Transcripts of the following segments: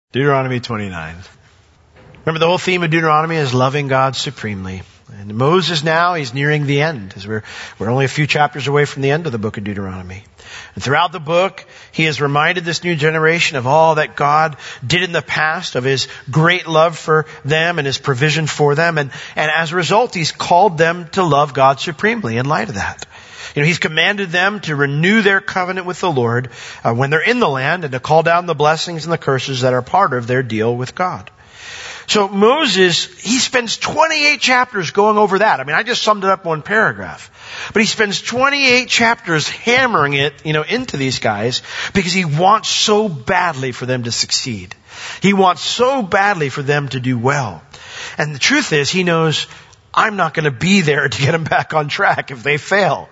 Deuteronomy 29. Remember, the whole theme of Deuteronomy is loving God supremely. And Moses now, he's nearing the end, as we're only a few chapters away from the end of the book of Deuteronomy. And throughout the book, he has reminded this new generation of all that God did in the past, of his great love for them and his provision for them. And as a result, he's called them to love God supremely in light of that. He's commanded them to renew their covenant with the Lord when they're in the land, and to call down the blessings and the curses that are part of their deal with God. So Moses, he spends 28 chapters going over that. I just summed it up in one paragraph. But he spends 28 chapters hammering it, into these guys, because he wants so badly for them to succeed. He wants so badly for them to do well. And the truth is, he knows, I'm not going to be there to get them back on track if they fail.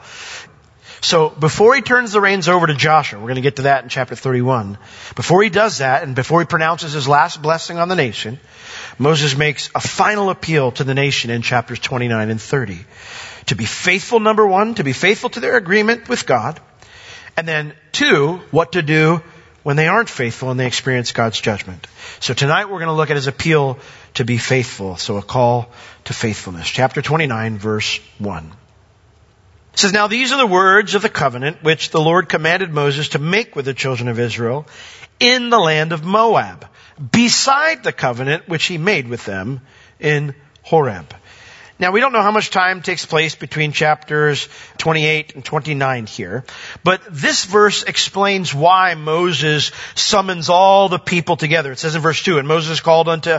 So before he turns the reins over to Joshua, we're going to get to that in chapter 31. Before he does that, and before he pronounces his last blessing on the nation, Moses makes a final appeal to the nation in chapters 29 and 30. To be faithful, number one, to be faithful to their agreement with God. And then two, what to do when they aren't faithful and they experience God's judgment. So tonight we're going to look at his appeal to be faithful. So a call to faithfulness. Chapter 29, verse 1. It says, "Now these are the words of the covenant which the Lord commanded Moses to make with the children of Israel in the land of Moab, beside the covenant which he made with them in Horeb." Now, we don't know how much time takes place between chapters 28 and 29 here, but this verse explains why Moses summons all the people together. It says in verse 2, "And Moses called unto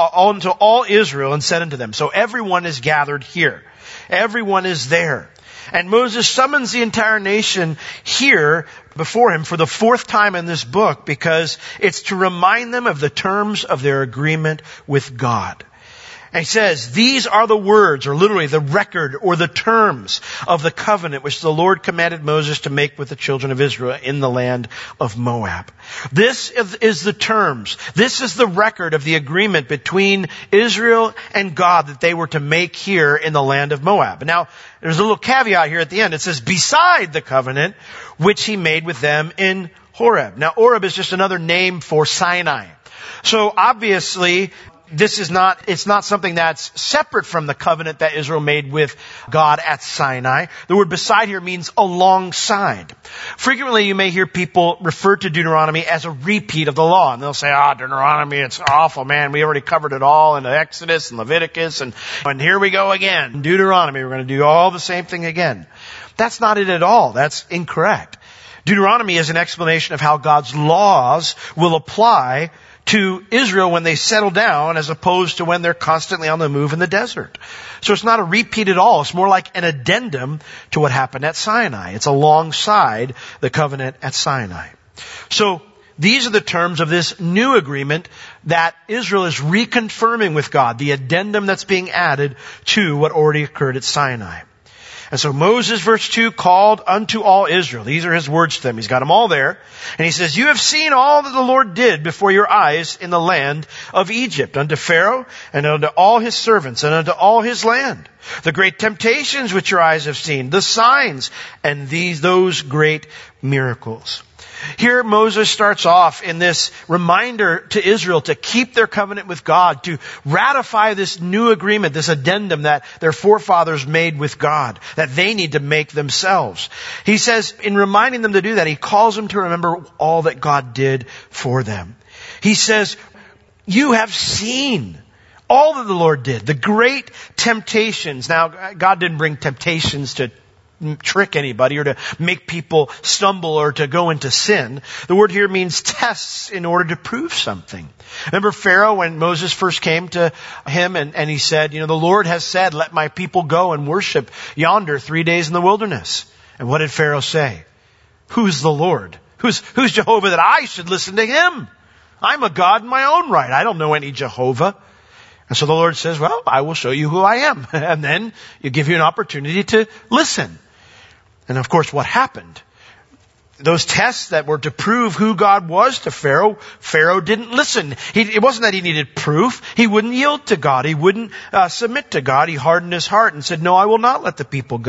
all Israel and said unto them." So everyone is gathered here. Everyone is there. And Moses summons the entire nation here before him for the fourth time in this book, because it's to remind them of the terms of their agreement with God. And he says, these are the words, or literally the record or the terms of the covenant which the Lord commanded Moses to make with the children of Israel in the land of Moab. This is the terms. This is the record of the agreement between Israel and God that they were to make here in the land of Moab. Now, there's a little caveat here at the end. It says, beside the covenant which he made with them in Horeb. Now, Horeb is just another name for Sinai. So obviously, it's not something that's separate from the covenant that Israel made with God at Sinai. The word beside here means alongside. Frequently you may hear people refer to Deuteronomy as a repeat of the law. And they'll say, Deuteronomy, it's awful, man. We already covered it all in Exodus and Leviticus, and here we go again. In Deuteronomy, we're going to do all the same thing again. That's not it at all. That's incorrect. Deuteronomy is an explanation of how God's laws will apply to Israel when they settle down, as opposed to when they're constantly on the move in the desert. So it's not a repeat at all. It's more like an addendum to what happened at Sinai. It's alongside the covenant at Sinai. So these are the terms of this new agreement that Israel is reconfirming with God, the addendum that's being added to what already occurred at Sinai. And so Moses, verse 2, called unto all Israel. These are his words to them. He's got them all there. And he says, "You have seen all that the Lord did before your eyes in the land of Egypt, unto Pharaoh and unto all his servants and unto all his land. The great temptations which your eyes have seen, the signs, and those great miracles." Here Moses starts off in this reminder to Israel to keep their covenant with God, to ratify this new agreement, this addendum that their forefathers made with God, that they need to make themselves. He says, in reminding them to do that, he calls them to remember all that God did for them. He says, you have seen all that the Lord did, the great temptations. Now, God didn't bring temptations to trick anybody or to make people stumble or to go into sin. The word here means tests in order to prove something. Remember Pharaoh, when Moses first came to him and he said, the Lord has said, let my people go and worship yonder 3 days in the wilderness. And what did Pharaoh say? Who's the Lord? Who's Jehovah that I should listen to him? I'm a God in my own right. I don't know any Jehovah. And so the Lord says, well, I will show you who I am. And then you give you an opportunity to listen. And of course, what happened? Those tests that were to prove who God was to Pharaoh, Pharaoh didn't listen. It wasn't that he needed proof. He wouldn't yield to God. He wouldn't submit to God. He hardened his heart and said, no, I will not let the people go.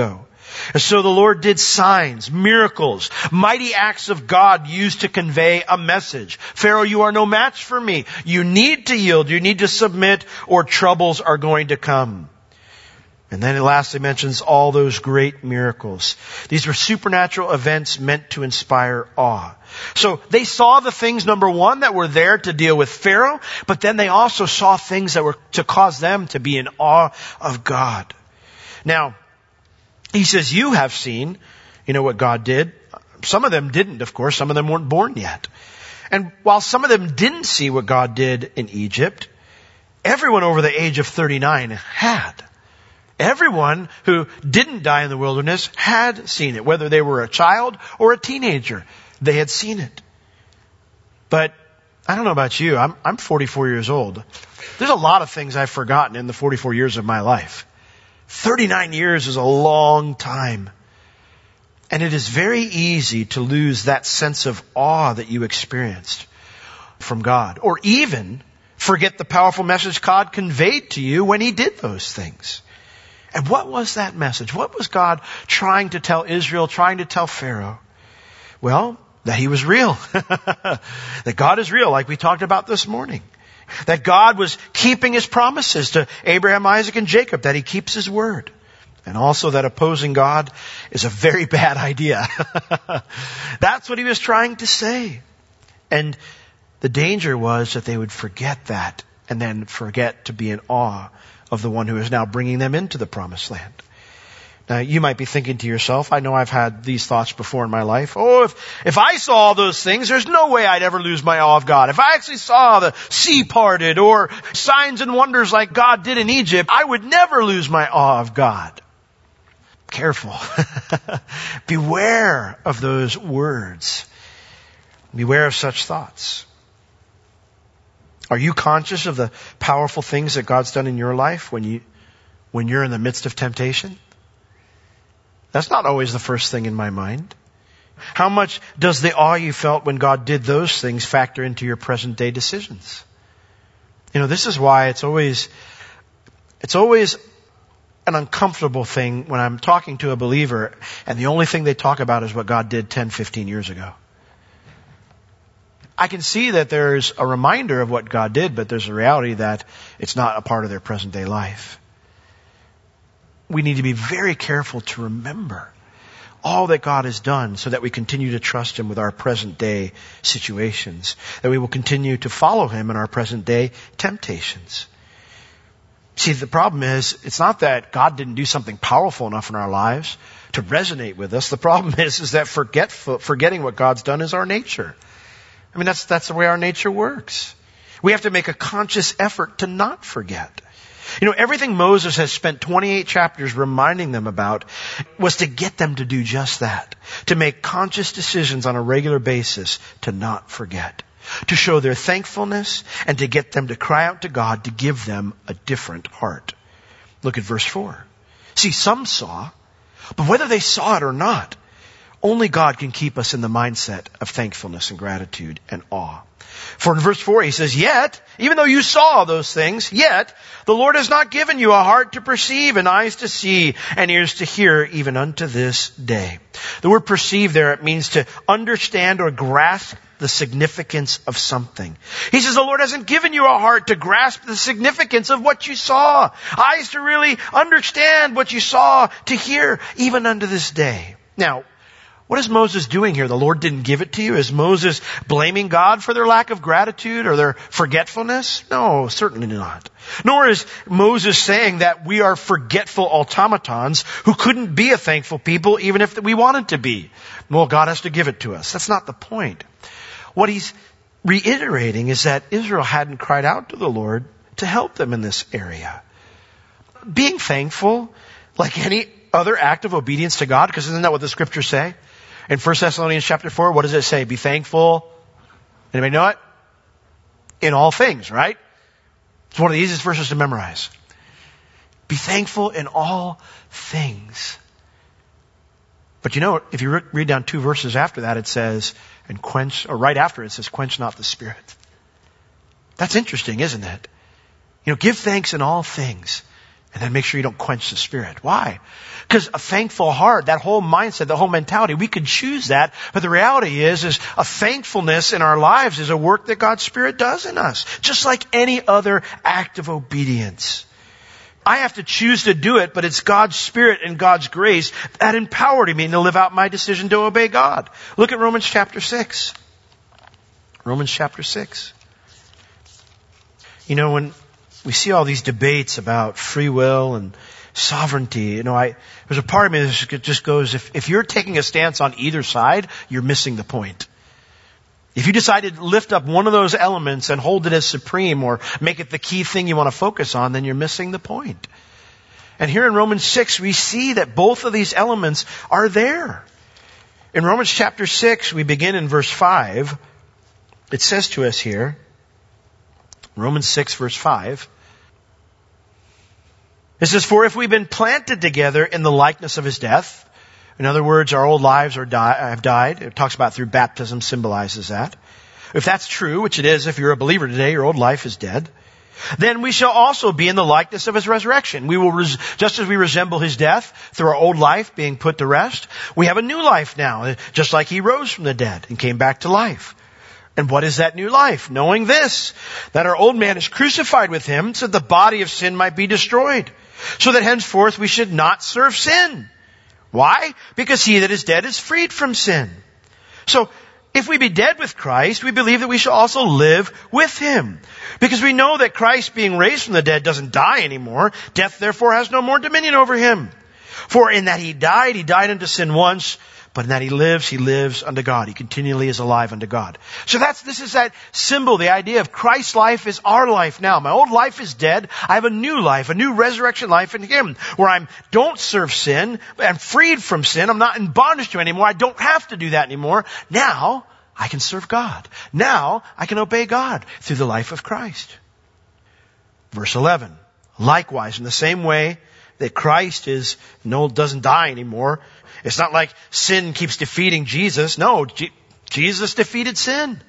And so the Lord did signs, miracles, mighty acts of God used to convey a message. Pharaoh, you are no match for me. You need to yield. You need to submit, or troubles are going to come. And then it lastly mentions all those great miracles. These were supernatural events meant to inspire awe. So they saw the things, number one, that were there to deal with Pharaoh, but then they also saw things that were to cause them to be in awe of God. Now, he says, you have seen, what God did. Some of them didn't, of course. Some of them weren't born yet. And while some of them didn't see what God did in Egypt, everyone over the age of 39 had. Everyone who didn't die in the wilderness had seen it, whether they were a child or a teenager. They had seen it. But I don't know about you. I'm 44 years old. There's a lot of things I've forgotten in the 44 years of my life. 39 years is a long time. And it is very easy to lose that sense of awe that you experienced from God. Or even forget the powerful message God conveyed to you when He did those things. And what was that message? What was God trying to tell Israel, trying to tell Pharaoh? Well, that He was real. That God is real, like we talked about this morning. That God was keeping His promises to Abraham, Isaac, and Jacob, that He keeps His word. And also that opposing God is a very bad idea. That's what He was trying to say. And the danger was that they would forget that and then forget to be in awe of the one who is now bringing them into the promised land. Now, you might be thinking to yourself, I know I've had these thoughts before in my life. Oh, if I saw all those things, there's no way I'd ever lose my awe of God. If I actually saw the sea parted or signs and wonders like God did in Egypt, I would never lose my awe of God. Careful. Beware of those words. Beware of such thoughts. Are you conscious of the powerful things that God's done in your life when you're in the midst of temptation? That's not always the first thing in my mind. How much does the awe you felt when God did those things factor into your present day decisions? This is why it's always an uncomfortable thing when I'm talking to a believer and the only thing they talk about is what God did 10, 15 years ago. I can see that there's a reminder of what God did, but there's a reality that it's not a part of their present day life. We need to be very careful to remember all that God has done so that we continue to trust Him with our present day situations, that we will continue to follow Him in our present day temptations. See, the problem is, it's not that God didn't do something powerful enough in our lives to resonate with us. The problem is that forgetting what God's done is our nature. That's the way our nature works. We have to make a conscious effort to not forget. Everything Moses has spent 28 chapters reminding them about was to get them to do just that. To make conscious decisions on a regular basis to not forget. To show their thankfulness and to get them to cry out to God to give them a different heart. Look at verse 4. See, some saw, but whether they saw it or not, only God can keep us in the mindset of thankfulness and gratitude and awe. For in verse 4 he says, yet, even though you saw those things, yet the Lord has not given you a heart to perceive and eyes to see and ears to hear even unto this day. The word perceive there, it means to understand or grasp the significance of something. He says the Lord hasn't given you a heart to grasp the significance of what you saw. Eyes to really understand what you saw, to hear even unto this day. Now, what is Moses doing here? The Lord didn't give it to you? Is Moses blaming God for their lack of gratitude or their forgetfulness? No, certainly not. Nor is Moses saying that we are forgetful automatons who couldn't be a thankful people even if we wanted to be. Well, God has to give it to us. That's not the point. What he's reiterating is that Israel hadn't cried out to the Lord to help them in this area. Being thankful, like any other act of obedience to God, because isn't that what the scriptures say? In 1 Thessalonians chapter 4, what does it say? Be thankful. Anybody know it? In all things, right? It's one of the easiest verses to memorize. Be thankful in all things. But if you read down 2 verses after that, it says, and quench, or right after it says, quench not the Spirit. That's interesting, isn't it? Give thanks in all things. And then make sure you don't quench the Spirit. Why? Because a thankful heart, that whole mindset, the whole mentality, we could choose that. But the reality is a thankfulness in our lives is a work that God's Spirit does in us. Just like any other act of obedience. I have to choose to do it, but it's God's Spirit and God's grace that empowered me to live out my decision to obey God. Look at Romans chapter 6. Romans chapter 6. You know, when we see all these debates about free will and sovereignty, there's a part of me that just goes, if you're taking a stance on either side, you're missing the point. If you decide to lift up one of those elements and hold it as supreme or make it the key thing you want to focus on, then you're missing the point. And here in Romans 6, we see that both of these elements are there. In Romans chapter 6, we begin in verse 5. It says to us here, Romans 6 verse 5. It says, for if we've been planted together in the likeness of his death, in other words, our old lives have died. It talks about through baptism symbolizes that. If that's true, which it is if you're a believer today, your old life is dead. Then we shall also be in the likeness of his resurrection. We will, just as we resemble his death through our old life being put to rest, we have a new life now, just like he rose from the dead and came back to life. And what is that new life? Knowing this, that our old man is crucified with him so that the body of sin might be destroyed, so that henceforth we should not serve sin. Why? Because he that is dead is freed from sin. So, if we be dead with Christ, we believe that we shall also live with him. Because we know that Christ being raised from the dead doesn't die anymore. Death therefore has no more dominion over him. For in that he died unto sin once, but in that he lives unto God. He continually is alive unto God. So this is that symbol, the idea of Christ's life is our life now. My old life is dead. I have a new life, a new resurrection life in him, where I don't serve sin. I'm freed from sin. I'm not in bondage to it anymore. I don't have to do that anymore. Now, I can serve God. Now, I can obey God through the life of Christ. Verse 11. Likewise, in the same way that Christ doesn't die anymore, it's not like sin keeps defeating Jesus. No, Jesus defeated sin.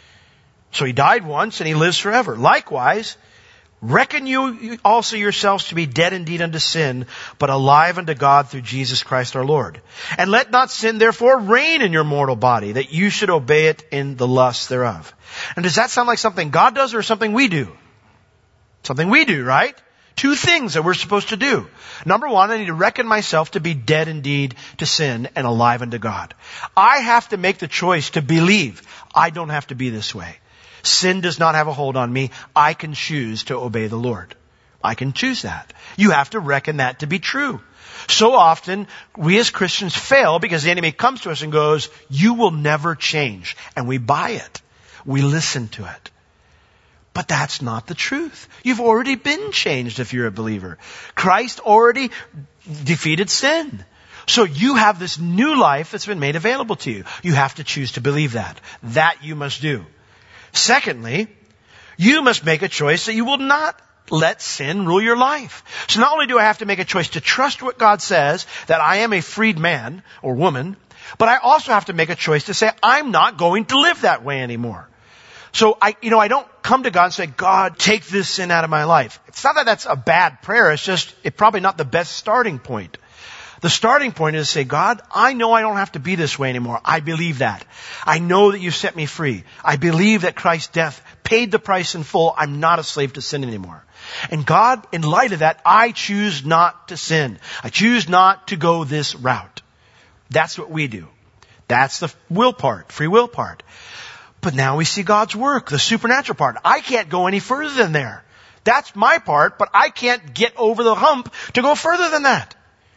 So he died once and he lives forever. Likewise, reckon you also yourselves to be dead indeed unto sin, but alive unto God through Jesus Christ our Lord. And let not sin therefore reign in your mortal body, that you should obey it in the lusts thereof. And does that sound like something God does or something we do? Something we do, right? Two things that we're supposed to do. Number one, I need to reckon myself to be dead indeed to sin and alive unto God. I have to make the choice to believe I don't have to be this way. Sin does not have a hold on me. I can choose to obey the Lord. I can choose that. You have to reckon that to be true. So often, we as Christians fail because the enemy comes to us and goes, you will never change. And we buy it. We listen to it. But that's not the truth. You've already been changed if you're a believer. Christ already defeated sin. So you have this new life that's been made available to you. You have to choose to believe that. That you must do. Secondly, you must make a choice that you will not let sin rule your life. So not only do I have to make a choice to trust what God says, that I am a freed man or woman, but I also have to make a choice to say, I'm not going to live that way anymore. So I don't come to God and say, God, take this sin out of my life. It's not that that's a bad prayer. It's probably not the best starting point. The starting point is to say, God, I know I don't have to be this way anymore. I believe that. I know that you set me free. I believe that Christ's death paid the price in full. I'm not a slave to sin anymore. And God, in light of that, I choose not to sin. I choose not to go this route. That's what we do. That's the will part, free will part. But now we see God's work, the supernatural part. I can't go any further than there. That's my part, but I can't get over the hump to go further than that.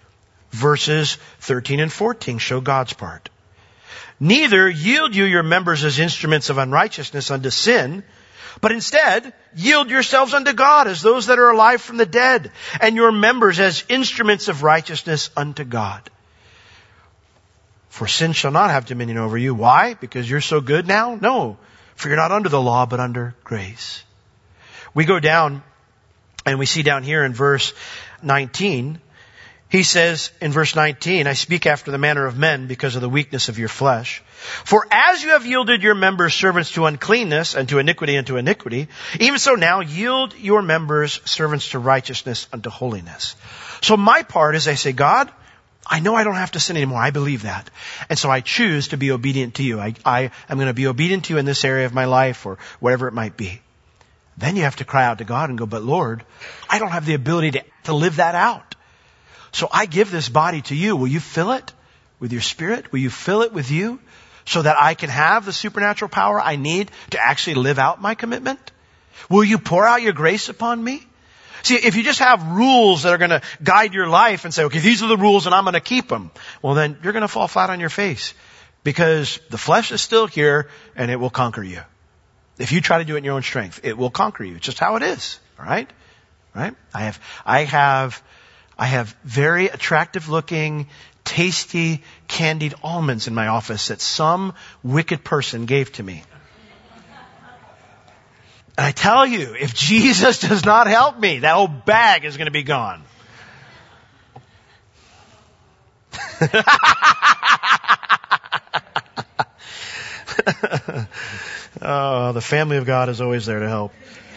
Verses 13 and 14 show God's part. Neither yield you your members as instruments of unrighteousness unto sin, but instead yield yourselves unto God as those that are alive from the dead, and your members as instruments of righteousness unto God. For sin shall not have dominion over you. Why? Because you're so good now? No. For you're not under the law, but under grace. We go down and we see down here in verse 19, He says in verse 19, I speak after the manner of men because of the weakness of your flesh. For as you have yielded your members servants to uncleanness and to iniquity, even so now yield your members servants to righteousness unto holiness. So my part is I say, God, I know I don't have to sin anymore. I believe that. And so I choose to be obedient to you. I am going to be obedient to you in this area of my life or whatever it might be. Then you have to cry out to God and go, but Lord, I don't have the ability to live that out. So I give this body to you. Will you fill it with your Spirit? Will you fill it with you so that I can have the supernatural power I need to actually live out my commitment? Will you pour out your grace upon me? See, if you just have rules that are going to guide your life and say, okay, these are the rules and I'm going to keep them, well, then you're going to fall flat on your face because the flesh is still here and it will conquer you. If you try to do it in your own strength, it will conquer you. It's just how it is. All right? Right? I have very attractive looking, tasty, candied almonds in my office that some wicked person gave to me. And I tell you, if Jesus does not help me, that whole bag is going to be gone. Oh, the family of God is always there to help.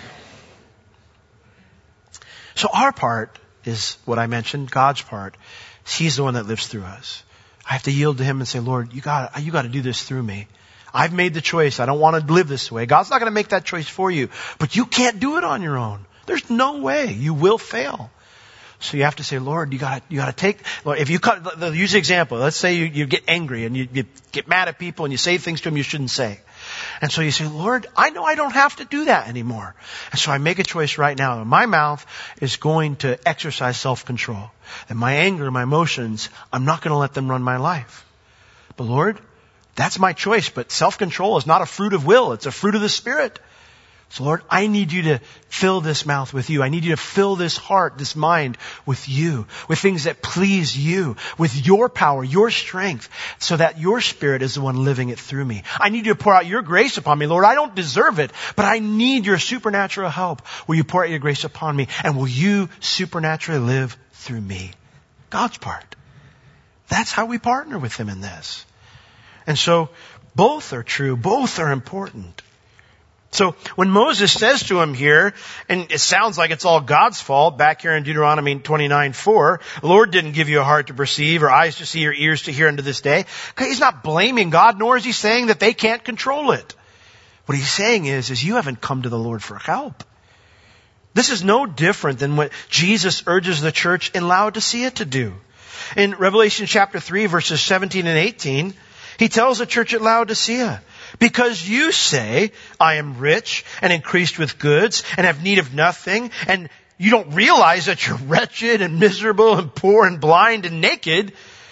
So our part is what I mentioned, God's part. He's the one that lives through us. I have to yield to Him and say, Lord, you got to do this through me. I've made the choice. I don't want to live this way. God's not going to make that choice for you. But you can't do it on your own. There's no way. You will fail. So you have to say, Lord, you got to take, Lord, if you use the example. Let's say you get angry and you get mad at people and you say things to them you shouldn't say. And so you say, Lord, I know I don't have to do that anymore. And so I make a choice right now. My mouth is going to exercise self-control. And my anger, my emotions, I'm not going to let them run my life. But Lord, that's my choice. But self-control is not a fruit of will. It's a fruit of the Spirit. So Lord, I need you to fill this mouth with you. I need you to fill this heart, this mind with you, with things that please you, with your power, your strength, so that your Spirit is the one living it through me. I need you to pour out your grace upon me. Lord, I don't deserve it, but I need your supernatural help. Will you pour out your grace upon me? And will you supernaturally live through me? God's part. That's how we partner with Him in this. And so both are true. Both are important. So when Moses says to him here, and it sounds like it's all God's fault, back here in Deuteronomy 29:4, the Lord didn't give you a heart to perceive or eyes to see or ears to hear unto this day. He's not blaming God, nor is he saying that they can't control it. What he's saying is you haven't come to the Lord for help. This is no different than what Jesus urges the church in Laodicea to do. In Revelation chapter 3, verses 17 and 18, he tells the church at Laodicea, because you say, I am rich and increased with goods and have need of nothing, and you don't realize that you're wretched and miserable and poor and blind and naked.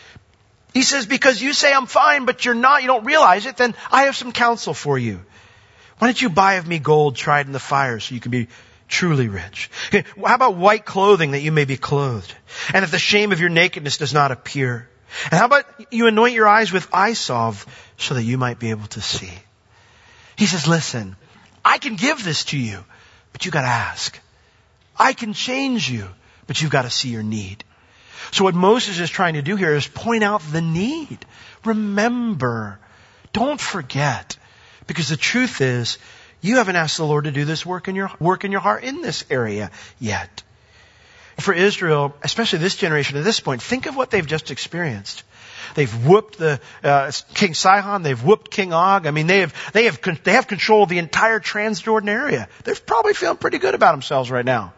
He says, because you say I'm fine, but you're not, you don't realize it, then I have some counsel for you. Why don't you buy of me gold tried in the fire so you can be truly rich? Okay, how about white clothing that you may be clothed, and that the shame of your nakedness does not appear? And how about you anoint your eyes with eye salve so that you might be able to see? He says, listen, I can give this to you, but you got to ask. I can change you, but you've got to see your need. So what Moses is trying to do here is point out the need. Remember, don't forget, because the truth is, you haven't asked the Lord to do this work in your heart in this area yet. For Israel, especially this generation at this point, think of what they've just experienced. They've whooped King Sihon. They've whooped King Og. I mean, they have control of the entire Transjordan area. They're probably feeling pretty good about themselves right now.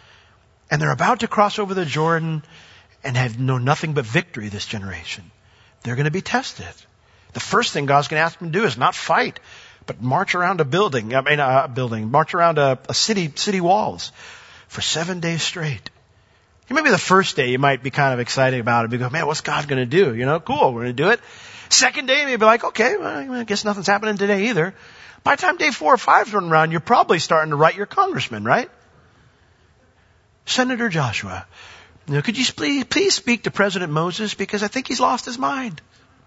And they're about to cross over the Jordan and have known nothing but victory this generation. They're going to be tested. The first thing God's going to ask them to do is not fight, but march around march around a city walls for 7 days straight. Maybe the first day you might be kind of excited about it. You go, man, what's God going to do? Cool, we're going to do it. Second day, maybe like, okay, well, I guess nothing's happening today either. By the time day 4 or 5's running around, you're probably starting to write your congressman, right? Senator Joshua, could you please speak to President Moses, because I think he's lost his mind.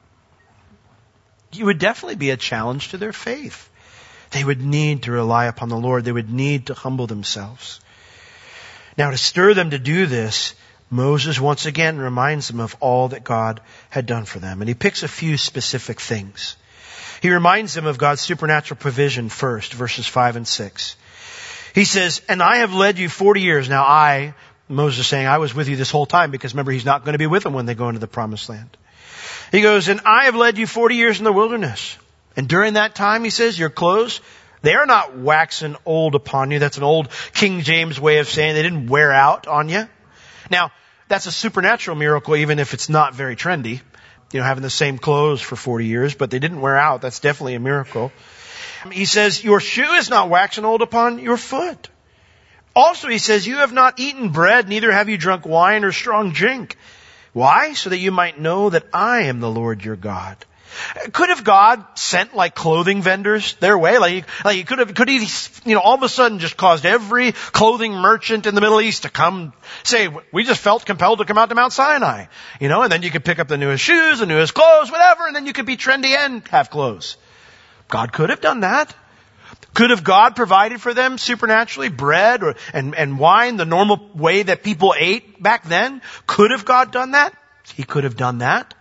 It would definitely be a challenge to their faith. They would need to rely upon the Lord. They would need to humble themselves. Now, to stir them to do this, Moses once again reminds them of all that God had done for them. And he picks a few specific things. He reminds them of God's supernatural provision first, verses 5 and 6. He says, and I have led you 40 years. Now Moses is saying, I was with you this whole time, because remember, he's not going to be with them when they go into the promised land. He goes, and I have led you 40 years in the wilderness. And during that time, he says, your clothes, they are not waxen old upon you. That's an old King James way of saying they didn't wear out on you. Now, that's a supernatural miracle, even if it's not very trendy. Having the same clothes for 40 years, but they didn't wear out. That's definitely a miracle. He says, your shoe is not waxen old upon your foot. Also, he says, you have not eaten bread, neither have you drunk wine or strong drink. Why? So that you might know that I am the Lord your God. Could have God sent like clothing vendors their way? Could he, all of a sudden just caused every clothing merchant in the Middle East to come say, we just felt compelled to come out to Mount Sinai, and then you could pick up the newest shoes, the newest clothes, whatever, and then you could be trendy and have clothes. God could have done that. Could have God provided for them supernaturally bread and wine, the normal way that people ate back then? Could have God done that? He could have done that.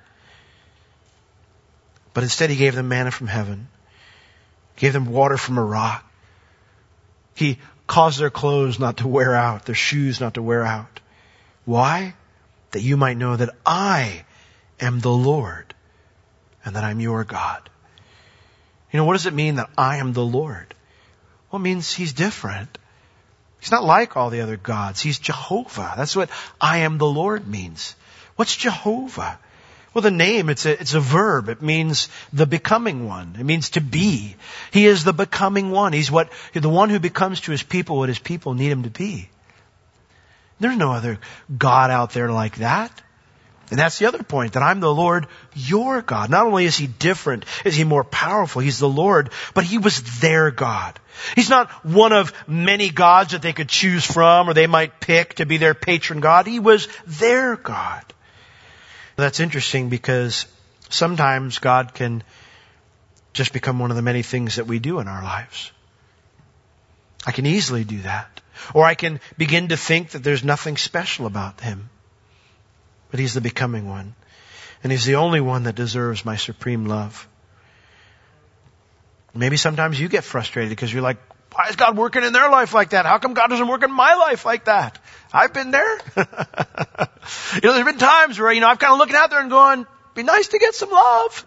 But instead he gave them manna from heaven. He gave them water from a rock. He caused their clothes not to wear out, their shoes not to wear out. Why? That you might know that I am the Lord and that I'm your God. What does it mean that I am the Lord? Well, it means he's different. He's not like all the other gods. He's Jehovah. That's what I am the Lord means. What's Jehovah? Well, the name, it's a verb. It means the becoming one. It means to be. He is the becoming one. He's the one who becomes to his people what his people need him to be. There's no other God out there like that. And that's the other point, that I'm the Lord, your God. Not only is he different, is he more powerful, he's the Lord, but he was their God. He's not one of many gods that they could choose from or they might pick to be their patron God. He was their God. That's interesting because sometimes God can just become one of the many things that we do in our lives. I can easily do that. Or I can begin to think that there's nothing special about him. But he's the becoming one. And he's the only one that deserves my supreme love. Maybe sometimes you get frustrated because you're like, why is God working in their life like that? How come God doesn't work in my life like that? I've been there. There's been times where, I've kind of looking out there and going, be nice to get some love.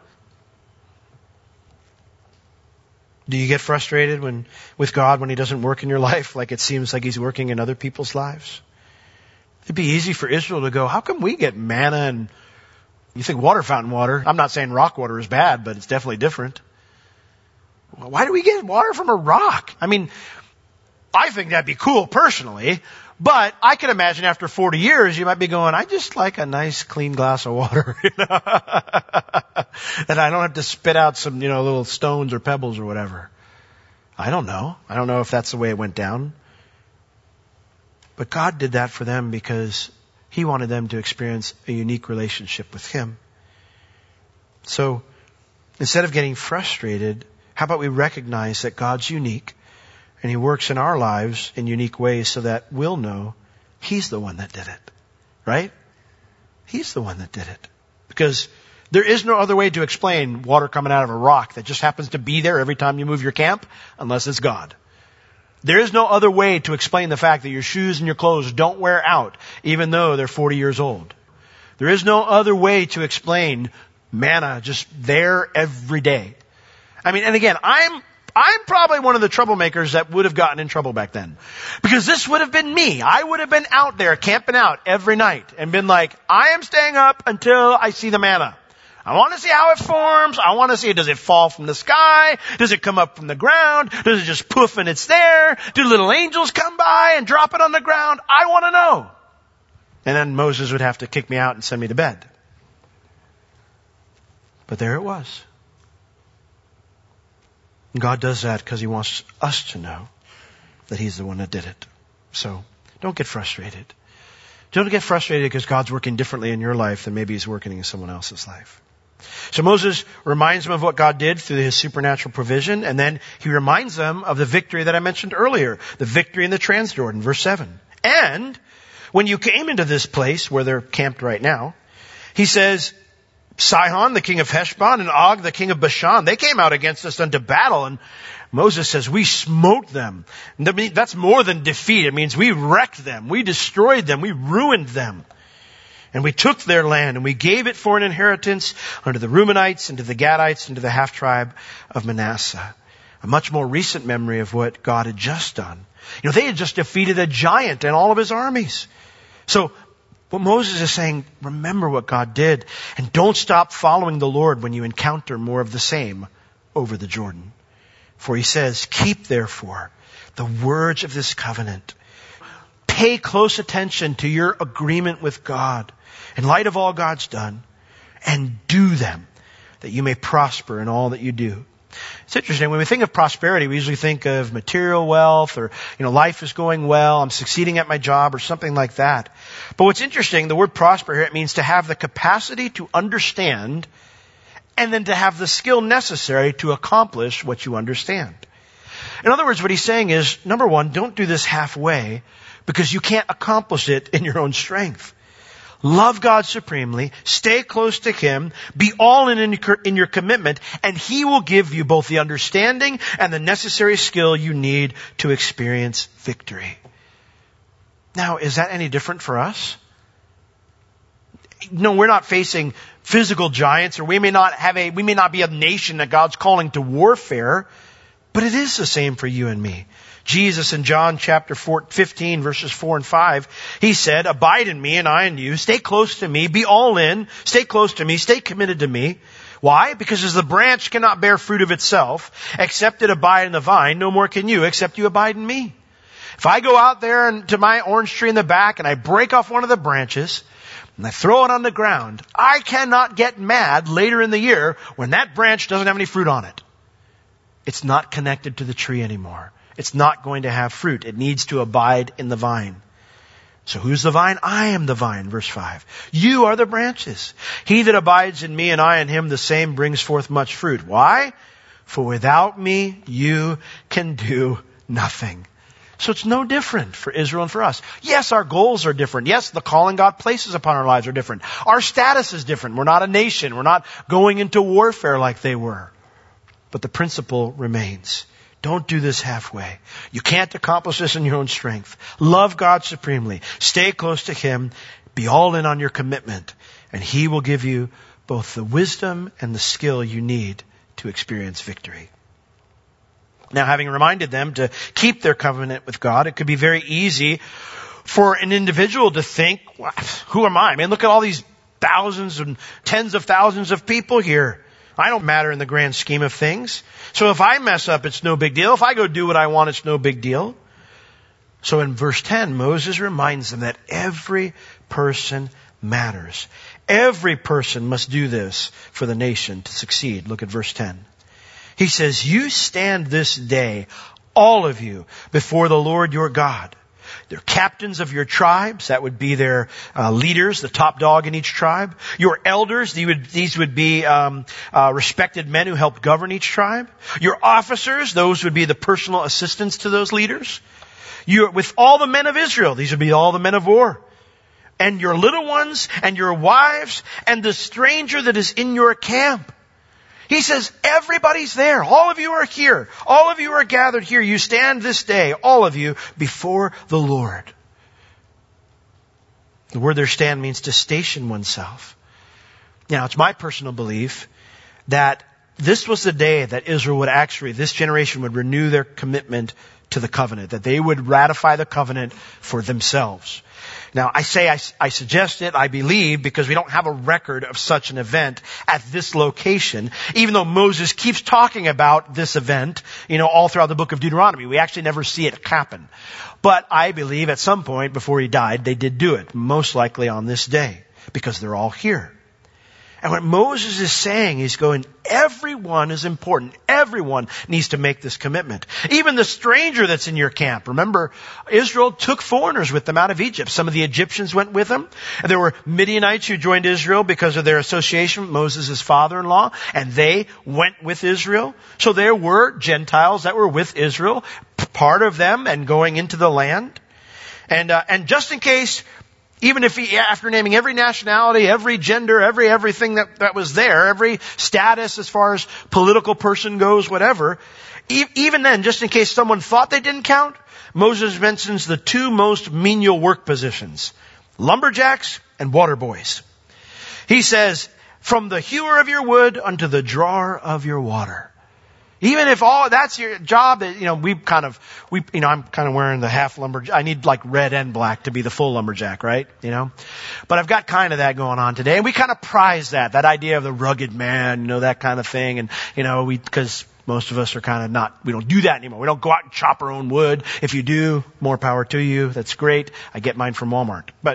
Do you get frustrated with God when he doesn't work in your life like it seems like he's working in other people's lives? It'd be easy for Israel to go, how come we get manna and you think water fountain water? I'm not saying rock water is bad, but it's definitely different. Why do we get water from a rock? I think that'd be cool personally, but I can imagine after 40 years you might be going, I just like a nice clean glass of water, and I don't have to spit out some, little stones or pebbles or whatever. I don't know. I don't know if that's the way it went down. But God did that for them because he wanted them to experience a unique relationship with him. So instead of getting frustrated, how about we recognize that God's unique and he works in our lives in unique ways so that we'll know he's the one that did it. Right? He's the one that did it. Because there is no other way to explain water coming out of a rock that just happens to be there every time you move your camp unless it's God. There is no other way to explain the fact that your shoes and your clothes don't wear out, even though they're 40 years old. There is no other way to explain manna just there every day. And again, I'm probably one of the troublemakers that would have gotten in trouble back then. Because this would have been me. I would have been out there camping out every night and been like, I am staying up until I see the manna. I want to see how it forms. I want to see, does it fall from the sky? Does it come up from the ground? Does it just poof and it's there? Do little angels come by and drop it on the ground? I want to know. And then Moses would have to kick me out and send me to bed. But there it was. And God does that because he wants us to know that he's the one that did it. So don't get frustrated. Don't get frustrated because God's working differently in your life than maybe he's working in someone else's life. So Moses reminds them of what God did through his supernatural provision, and then he reminds them of the victory that I mentioned earlier, the victory in the Transjordan, verse 7. And when you came into this place where they're camped right now, he says, Sihon, the king of Heshbon, and Og, the king of Bashan, they came out against us unto battle. And Moses says, we smote them. That's more than defeat. It means we wrecked them. We destroyed them. We ruined them. And we took their land and we gave it for an inheritance unto the Reubenites and to the Gadites and to the half-tribe of Manasseh. A much more recent memory of what God had just done. They had just defeated a giant and all of his armies. So what Moses is saying, remember what God did and don't stop following the Lord when you encounter more of the same over the Jordan. For he says, keep therefore the words of this covenant. Pay close attention to your agreement with God in light of all God's done, and do them, that you may prosper in all that you do. It's interesting, when we think of prosperity, we usually think of material wealth or, life is going well, I'm succeeding at my job or something like that. But what's interesting, the word prosper here, it means to have the capacity to understand and then to have the skill necessary to accomplish what you understand. In other words, what he's saying is, number one, don't do this halfway because you can't accomplish it in your own strength. Love God supremely, stay close to Him, be all in your commitment, and He will give you both the understanding and the necessary skill you need to experience victory. Now, is that any different for us? No, we're not facing physical giants, or we may not be a nation that God's calling to warfare, but it is the same for you and me. Jesus in John chapter 15 verses 4 and 5, He said, abide in me and I in you. Stay close to me. Be all in. Stay close to me. Stay committed to me. Why? Because as the branch cannot bear fruit of itself, except it abide in the vine, no more can you, except you abide in me. If I go out there to my orange tree in the back and I break off one of the branches and I throw it on the ground, I cannot get mad later in the year when that branch doesn't have any fruit on it. It's not connected to the tree anymore. It's not going to have fruit. It needs to abide in the vine. So who's the vine? I am the vine, verse 5. You are the branches. He that abides in me and I in him, the same brings forth much fruit. Why? For without me, you can do nothing. So it's no different for Israel and for us. Yes, our goals are different. Yes, the calling God places upon our lives are different. Our status is different. We're not a nation. We're not going into warfare like they were. But the principle remains. Don't do this halfway. You can't accomplish this in your own strength. Love God supremely. Stay close to Him. Be all in on your commitment. And He will give you both the wisdom and the skill you need to experience victory. Now, having reminded them to keep their covenant with God, it could be very easy for an individual to think, who am I? Man, look at all these thousands and tens of thousands of people here. I don't matter in the grand scheme of things. So if I mess up, it's no big deal. If I go do what I want, it's no big deal. So in verse 10, Moses reminds them that every person matters. Every person must do this for the nation to succeed. Look at verse 10. He says, you stand this day, all of you, before the Lord your God. They're captains of your tribes. That would be their leaders, the top dog in each tribe. Your elders, these would be respected men who helped govern each tribe. Your officers, those would be the personal assistants to those leaders. With all the men of Israel, these would be all the men of war. And your little ones and your wives and the stranger that is in your camp. He says, everybody's there. All of you are here. All of you are gathered here. You stand this day, all of you, before the Lord. The word there stand means to station oneself. Now, it's my personal belief that this was the day that Israel would this generation would renew their commitment to the covenant, that they would ratify the covenant for themselves. Now, I suggest it, I believe, because we don't have a record of such an event at this location, even though Moses keeps talking about this event, all throughout the book of Deuteronomy. We actually never see it happen. But I believe at some point before he died, they did do it, most likely on this day, because they're all here. And what Moses is saying, he's going, everyone is important. Everyone needs to make this commitment. Even the stranger that's in your camp. Remember, Israel took foreigners with them out of Egypt. Some of the Egyptians went with them. And there were Midianites who joined Israel because of their association with Moses' father-in-law. And they went with Israel. So there were Gentiles that were with Israel, part of them and going into the land. And just in case Even if he, after naming every nationality, every gender, everything that was there, every status as far as political person goes, whatever, even then, just in case someone thought they didn't count, Moses mentions the two most menial work positions, lumberjacks and water boys. He says, from the hewer of your wood unto the drawer of your water. Even if all that's your job, I'm kind of wearing the half lumberjack. I need like red and black to be the full lumberjack, right? But I've got kind of that going on today. And we kind of prize that idea of the rugged man, that kind of thing. And, because most of us are kind of not, we don't do that anymore. We don't go out and chop our own wood. If you do, more power to you. That's great. I get mine from Walmart. But,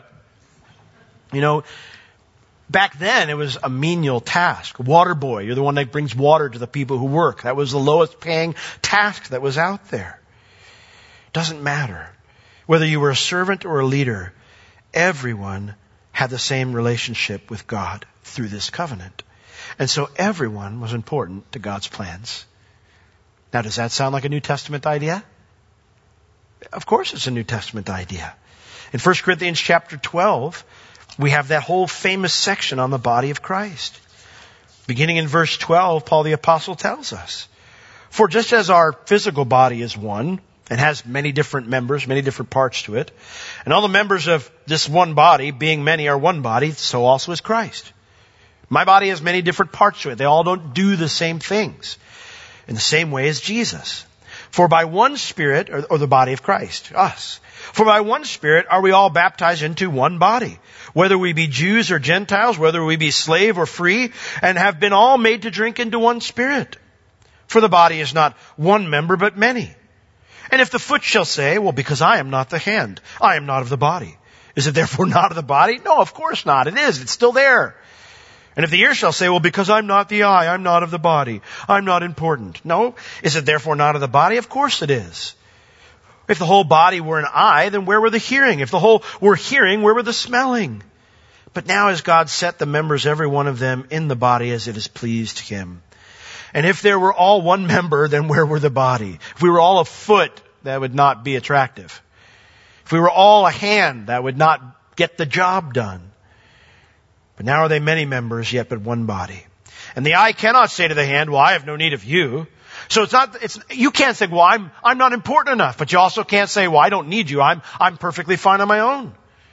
back then, it was a menial task. Water boy, you're the one that brings water to the people who work. That was the lowest paying task that was out there. Doesn't matter. Whether you were a servant or a leader, everyone had the same relationship with God through this covenant. And so everyone was important to God's plans. Now, does that sound like a New Testament idea? Of course it's a New Testament idea. In 1 Corinthians chapter 12, we have that whole famous section on the body of Christ. Beginning in verse 12, Paul the Apostle tells us, for just as our physical body is one and has many different members, many different parts to it, and all the members of this one body, being many, are one body, so also is Christ. My body has many different parts to it. They all don't do the same things. In the same way as Jesus. For by one Spirit, or the body of Christ, us. For by one Spirit are we all baptized into one body, whether we be Jews or Gentiles, whether we be slave or free, and have been all made to drink into one Spirit. For the body is not one member, but many. And if the foot shall say, well, because I am not the hand, I am not of the body. Is it therefore not of the body? No, of course not. It is. It's still there. And if the ear shall say, well, because I'm not the eye, I'm not of the body, I'm not important. No. Is it therefore not of the body? Of course it is. If the whole body were an eye, then where were the hearing? If the whole were hearing, where were the smelling? But now has God set the members, every one of them, in the body as it has pleased him. And if there were all one member, then where were the body? If we were all a foot, that would not be attractive. If we were all a hand, that would not get the job done. But now are they many members, yet but one body. And the eye cannot say to the hand, well, I have no need of you. So you can't say, well, I'm not important enough. But you also can't say, well, I don't need you. I'm perfectly fine on my own.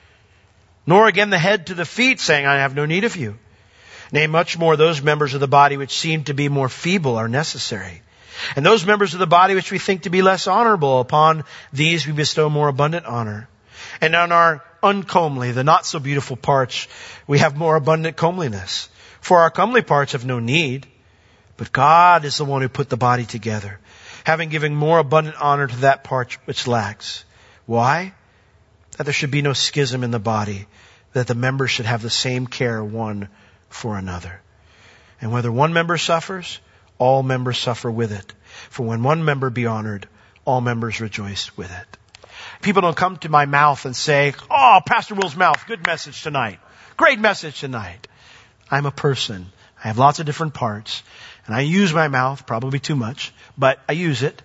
Nor again the head to the feet, saying, I have no need of you. Nay, much more those members of the body which seem to be more feeble are necessary. And those members of the body which we think to be less honorable, upon these we bestow more abundant honor. And on our uncomely, the not so beautiful parts, we have more abundant comeliness. For our comely parts have no need, but God is the one who put the body together, having given more abundant honor to that part which lacks. Why? That there should be no schism in the body, that the members should have the same care one for another. And whether one member suffers, all members suffer with it. For when one member be honored, all members rejoice with it. People don't come to my mouth and say, oh, Pastor Will's mouth, good message tonight. Great message tonight. I'm a person. I have lots of different parts. And I use my mouth, probably too much, but I use it.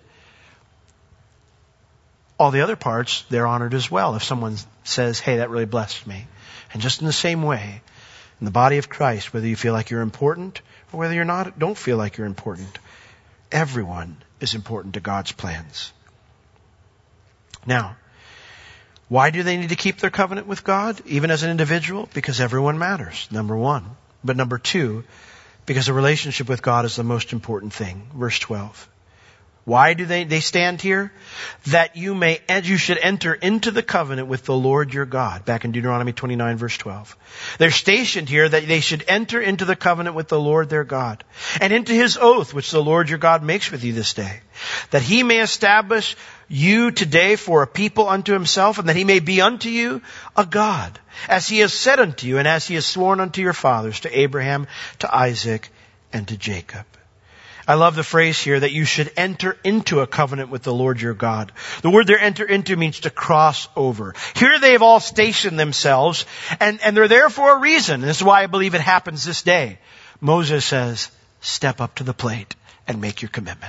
All the other parts, they're honored as well. If someone says, hey, that really blessed me. And just in the same way, in the body of Christ, whether you feel like you're important or whether you're not, don't feel like you're important, everyone is important to God's plans. Now, why do they need to keep their covenant with God, even as an individual? Because everyone matters, number one. But number two, because a relationship with God is the most important thing. Verse 12. Why do they stand here? That you should enter into the covenant with the Lord your God. Back in Deuteronomy 29 verse 12. They're stationed here that they should enter into the covenant with the Lord their God. And into his oath which the Lord your God makes with you this day. That he may establish you today for a people unto himself, and that he may be unto you a God. As he has said unto you, and as he has sworn unto your fathers, to Abraham, to Isaac, and to Jacob. I love the phrase here that you should enter into a covenant with the Lord your God. The word there, enter into, means to cross over. Here they've all stationed themselves, and they're there for a reason. This is why I believe it happens this day. Moses says, step up to the plate and make your commitment.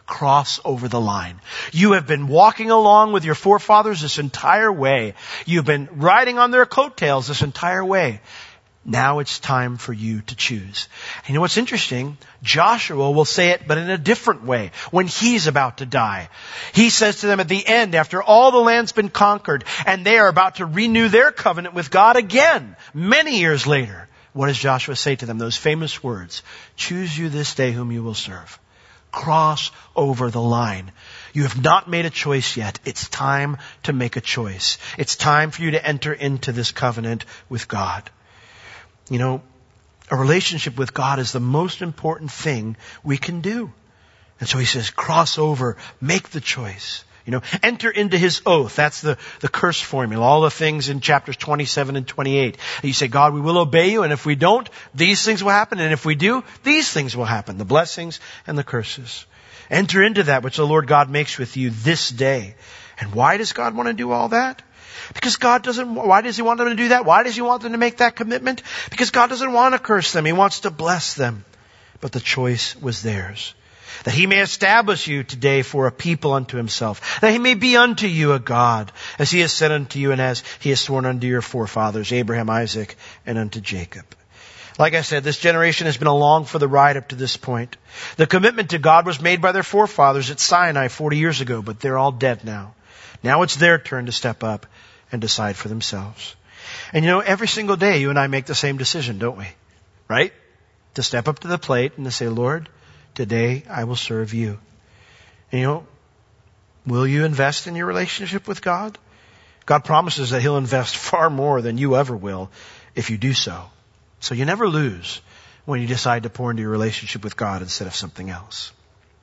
cross over the line. You have been walking along with your forefathers this entire way. You've been riding on their coattails this entire way. Now it's time for you to choose. And you know what's interesting? Joshua will say it, but in a different way, when he's about to die. He says to them at the end, after all the land's been conquered, and they are about to renew their covenant with God again, many years later, what does Joshua say to them? Those famous words, choose you this day whom you will serve. Cross over the line. You have not made a choice yet. It's time to make a choice. It's time for you to enter into this covenant with God. You know, a relationship with God is the most important thing we can do. And so he says, cross over, make the choice. You know, enter into his oath. That's the curse formula. All the things in chapters 27 and 28. And you say, God, we will obey you. And if we don't, these things will happen. And if we do, these things will happen. The blessings and the curses. Enter into that which the Lord God makes with you this day. And why does God want to do all that? Because why does he want them to do that? Why does he want them to make that commitment? Because God doesn't want to curse them. He wants to bless them. But the choice was theirs. That he may establish you today for a people unto himself. That he may be unto you a God, as he has said unto you and as he has sworn unto your forefathers, Abraham, Isaac, and unto Jacob. Like I said, this generation has been along for the ride up to this point. The commitment to God was made by their forefathers at Sinai 40 years ago, but they're all dead now. Now it's their turn to step up and decide for themselves. And you know, every single day you and I make the same decision, don't we? Right? To step up to the plate and to say, Lord, today I will serve you. And you know, will you invest in your relationship with God? God promises that he'll invest far more than you ever will if you do so. So you never lose when you decide to pour into your relationship with God instead of something else.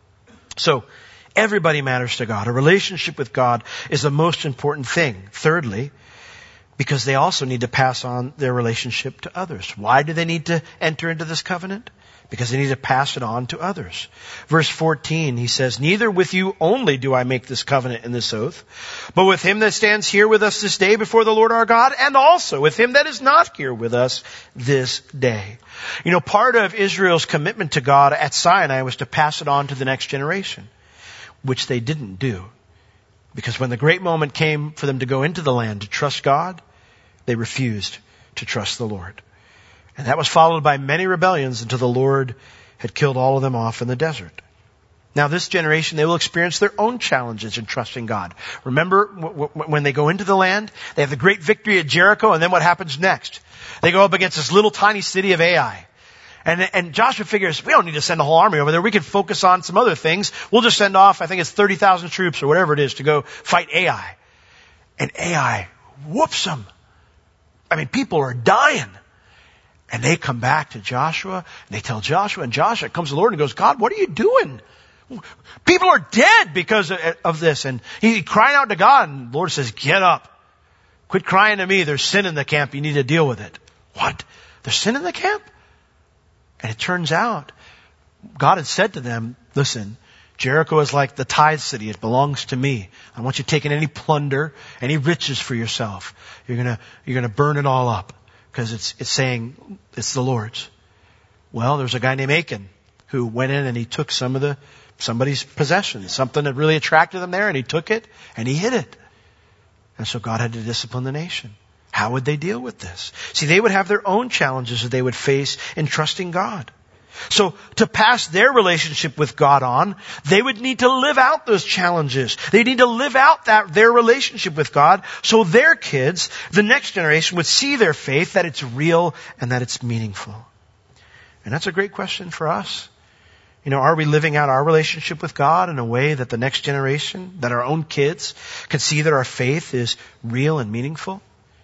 So, everybody matters to God. A relationship with God is the most important thing. Thirdly, because they also need to pass on their relationship to others. Why do they need to enter into this covenant? Because they need to pass it on to others. Verse 14, he says, neither with you only do I make this covenant and this oath, but with him that stands here with us this day before the Lord our God, and also with him that is not here with us this day. You know, part of Israel's commitment to God at Sinai was to pass it on to the next generation, which they didn't do. Because when the great moment came for them to go into the land to trust God, they refused to trust the Lord. And that was followed by many rebellions until the Lord had killed all of them off in the desert. Now this generation, they will experience their own challenges in trusting God. Remember when they go into the land, they have the great victory at Jericho, and then what happens next? They go up against this little tiny city of Ai. And Joshua figures, we don't need to send a whole army over there. We can focus on some other things. We'll just send off, I think it's 30,000 troops or whatever it is to go fight Ai. And Ai whoops them. I mean, people are dying. And they come back to Joshua, and they tell Joshua, and Joshua comes to the Lord and goes, God, what are you doing? People are dead because of this. And he crying out to God, and the Lord says, get up. Quit crying to me. There's sin in the camp. You need to deal with it. What? There's sin in the camp? And it turns out, God had said to them, listen, Jericho is like the tithe city. It belongs to me. I want you taking any plunder, any riches for yourself. You're gonna burn it all up. Because it's saying it's the Lord's. Well, there's a guy named Achan who went in and he took somebody's possessions, something that really attracted them there, and he took it and he hid it. And so God had to discipline the nation. How would they deal with this? See, they would have their own challenges that they would face in trusting God. So to pass their relationship with God on, they would need to live out those challenges. They need to live out their relationship with God so their kids, the next generation, would see their faith, that it's real and that it's meaningful. And that's a great question for us. You know, are we living out our relationship with God in a way that the next generation, that our own kids, can see that our faith is real and meaningful?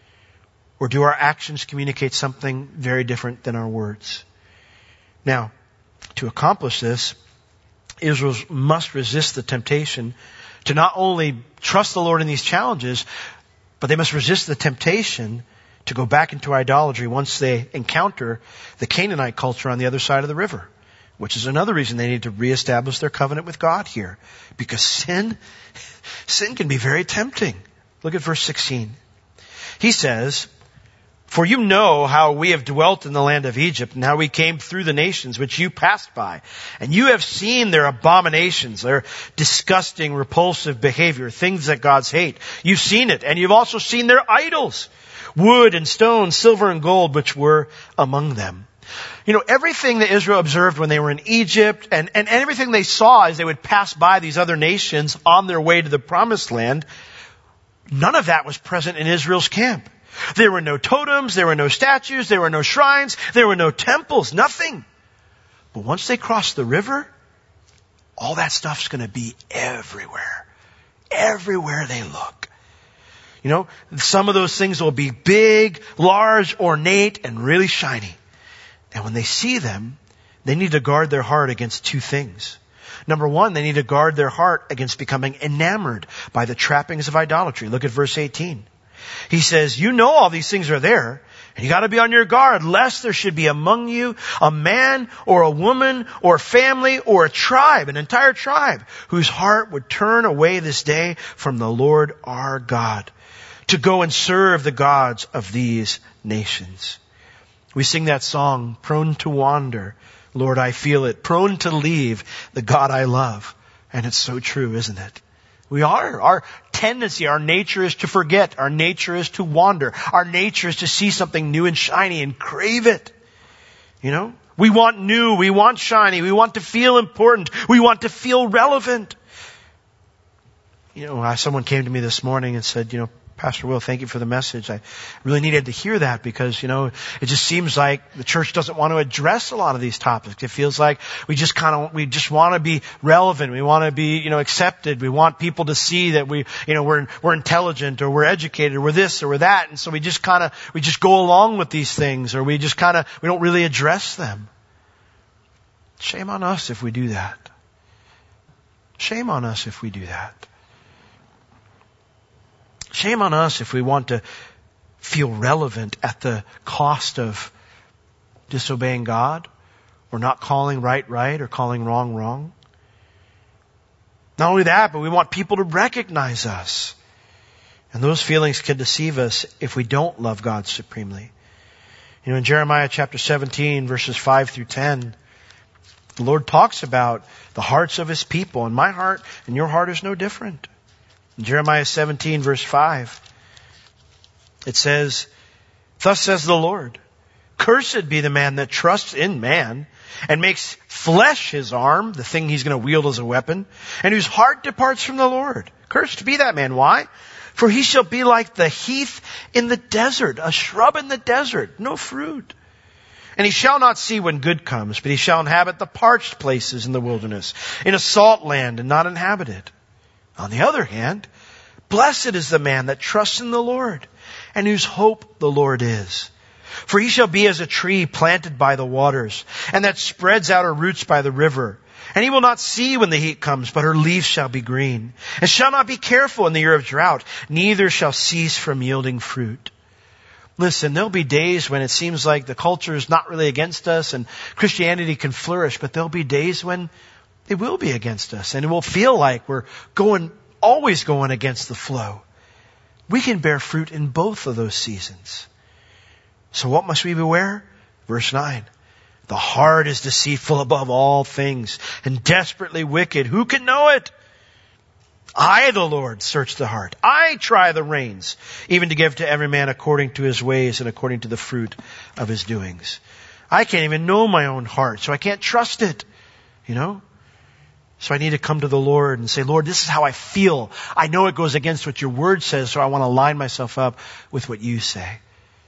Or do our actions communicate something very different than our words? Now, to accomplish this, Israel must resist the temptation to not only trust the Lord in these challenges, but they must resist the temptation to go back into idolatry once they encounter the Canaanite culture on the other side of the river, which is another reason they need to reestablish their covenant with God here. Because sin can be very tempting. Look at verse 16. He says, For you know how we have dwelt in the land of Egypt and how we came through the nations which you passed by. And you have seen their abominations, their disgusting, repulsive behavior, things that God's hate. You've seen it, and you've also seen their idols, wood and stone, silver and gold, which were among them. You know, everything that Israel observed when they were in Egypt and everything they saw as they would pass by these other nations on their way to the promised land, none of that was present in Israel's camp. There were no totems, there were no statues, there were no shrines, there were no temples, nothing. But once they crossed the river, all that stuff's going to be everywhere. Everywhere they look. You know, some of those things will be big, large, ornate, and really shiny. And when they see them, they need to guard their heart against two things. Number one, they need to guard their heart against becoming enamored by the trappings of idolatry. Look at verse 18. He says, you know all these things are there, and you got to be on your guard, lest there should be among you a man or a woman or a family or a tribe, an entire tribe, whose heart would turn away this day from the Lord our God to go and serve the gods of these nations. We sing that song, prone to wander, Lord, I feel it, prone to leave the God I love. And it's so true, isn't it? We are. Our tendency, our nature is to forget. Our nature is to wander. Our nature is to see something new and shiny and crave it. You know? We want new. We want shiny. We want to feel important. We want to feel relevant. You know, someone came to me this morning and said, you know, Pastor Will, thank you for the message. I really needed to hear that because, you know, it just seems like the church doesn't want to address a lot of these topics. It feels like we just want to be relevant. We want to be, you know, accepted. We want people to see that we're intelligent or we're educated or we're this or we're that. And so we just go along with these things or we don't really address them. Shame on us if we do that. Shame on us if we do that. Shame on us if we want to feel relevant at the cost of disobeying God or not calling right or calling wrong. Not only that, but we want people to recognize us. And those feelings can deceive us if we don't love God supremely. You know, in Jeremiah chapter 17, verses 5 through 10, the Lord talks about the hearts of His people, and my heart and your heart is no different. In Jeremiah 17 verse 5, it says, thus says the Lord, cursed be the man that trusts in man and makes flesh his arm, the thing he's going to wield as a weapon, and whose heart departs from the Lord. Cursed be that man. Why? For he shall be like the heath in the desert, a shrub in the desert, no fruit. And he shall not see when good comes, but he shall inhabit the parched places in the wilderness, in a salt land and not inhabited. On the other hand, blessed is the man that trusts in the Lord and whose hope the Lord is. For he shall be as a tree planted by the waters and that spreads out her roots by the river. And he will not see when the heat comes, but her leaves shall be green and shall not be careful in the year of drought, neither shall cease from yielding fruit. Listen, there'll be days when it seems like the culture is not really against us and Christianity can flourish, but there'll be days when it will be against us, and it will feel like we're always going against the flow. We can bear fruit in both of those seasons. So what must we beware? Verse 9. The heart is deceitful above all things and desperately wicked. Who can know it? I, the Lord, search the heart. I try the reins, even to give to every man according to his ways and according to the fruit of his doings. I can't even know my own heart, so I can't trust it. You know? So I need to come to the Lord and say, Lord, this is how I feel. I know it goes against what your word says, so I want to line myself up with what you say.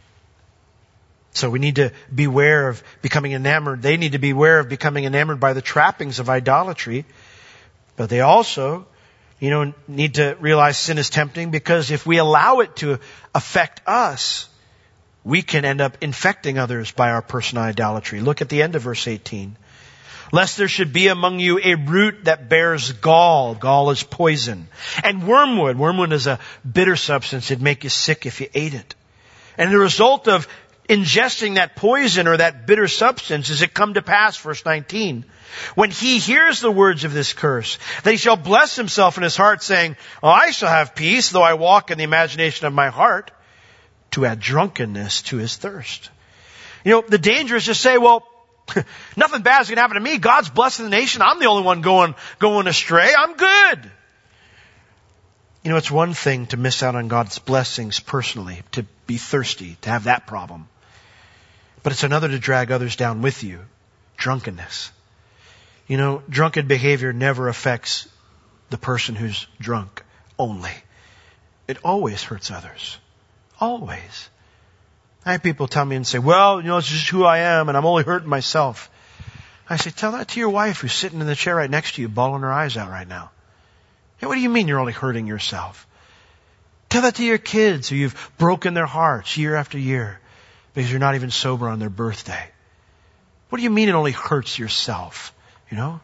So we need to beware of becoming enamored. They need to beware of becoming enamored by the trappings of idolatry. But they also, need to realize sin is tempting because if we allow it to affect us, we can end up infecting others by our personal idolatry. Look at the end of verse 18. Lest there should be among you a root that bears gall. Gall is poison. And wormwood. Wormwood is a bitter substance. It'd make you sick if you ate it. And the result of ingesting that poison or that bitter substance is it come to pass, verse 19, when he hears the words of this curse, that he shall bless himself in his heart, saying, I shall have peace, though I walk in the imagination of my heart. to add drunkenness to his thirst. You know, the danger is to say, well, nothing bad is going to happen to me. God's blessing the nation. I'm the only one going astray. I'm good. You know, it's one thing to miss out on God's blessings personally, to be thirsty, to have that problem. But it's another to drag others down with you. Drunkenness. You know, drunken behavior never affects the person who's drunk only. It always hurts others. Always. I have people tell me and say, well, you know, it's just who I am and I'm only hurting myself. I say, tell that to your wife who's sitting in the chair right next to you, bawling her eyes out right now. Hey, what do you mean you're only hurting yourself? Tell that to your kids who you've broken their hearts year after year because you're not even sober on their birthday. What do you mean it only hurts yourself? You know?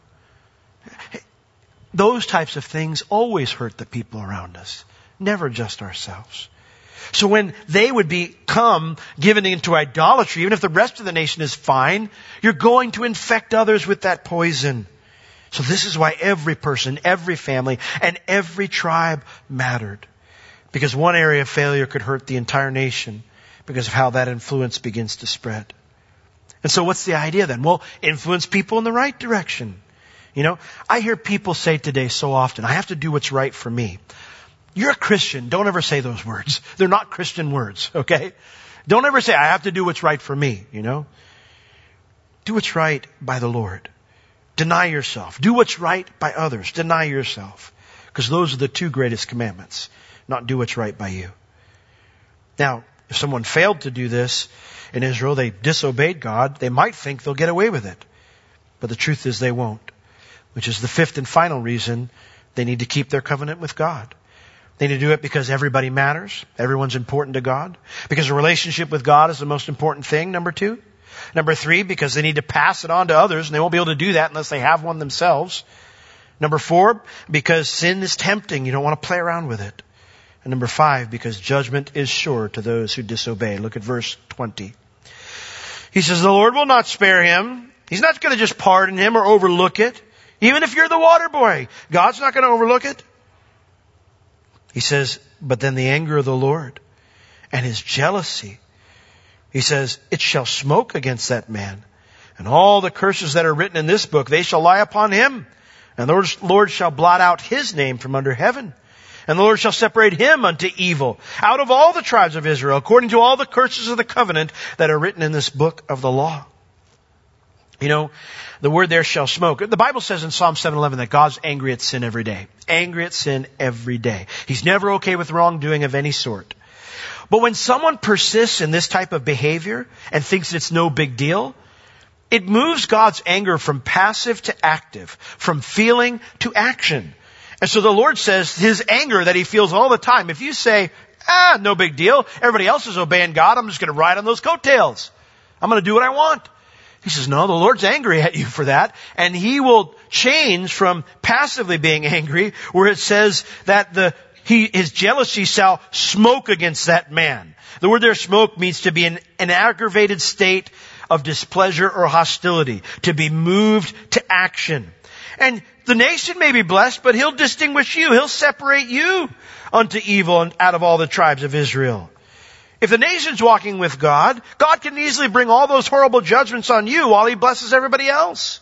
Those types of things always hurt the people around us. Never just ourselves. So when they would become given into idolatry, even if the rest of the nation is fine, you're going to infect others with that poison. So this is why every person, every family, and every tribe mattered. Because one area of failure could hurt the entire nation because of how that influence begins to spread. And so what's the idea then? Well, influence people in the right direction. You know, I hear people say today so often, I have to do what's right for me. You're a Christian. Don't ever say those words. They're not Christian words, okay? Don't ever say, I have to do what's right for me, you know? Do what's right by the Lord. Deny yourself. Do what's right by others. Deny yourself. Because those are the two greatest commandments. Not do what's right by you. Now, if someone failed to do this in Israel, they disobeyed God, they might think they'll get away with it. But the truth is they won't. Which is the fifth and final reason they need to keep their covenant with God. They need to do it because everybody matters. Everyone's important to God. Because a relationship with God is the most important thing, number 2. Number 3, because they need to pass it on to others, and they won't be able to do that unless they have one themselves. Number 4, because sin is tempting. You don't want to play around with it. And number 5, because judgment is sure to those who disobey. Look at verse 20. He says, the Lord will not spare him. He's not going to just pardon him or overlook it. Even if you're the water boy, God's not going to overlook it. He says, but then the anger of the Lord and his jealousy, he says, it shall smoke against that man. And all the curses that are written in this book, they shall lie upon him. And the Lord shall blot out his name from under heaven. And the Lord shall separate him unto evil out of all the tribes of Israel, according to all the curses of the covenant that are written in this book of the law. You know, the word there shall smoke. The Bible says in Psalm 7:11 that God's angry at sin every day. Angry at sin every day. He's never okay with wrongdoing of any sort. But when someone persists in this type of behavior and thinks it's no big deal, it moves God's anger from passive to active, from feeling to action. And so the Lord says his anger that he feels all the time, if you say, no big deal, everybody else is obeying God, I'm just going to ride on those coattails. I'm going to do what I want. He says, no, the Lord's angry at you for that. And he will change from passively being angry, where it says that his jealousy shall smoke against that man. The word there, smoke, means to be in an aggravated state of displeasure or hostility, to be moved to action. And the nation may be blessed, but he'll distinguish you. He'll separate you unto evil and out of all the tribes of Israel. If the nation's walking with God, God can easily bring all those horrible judgments on you while he blesses everybody else.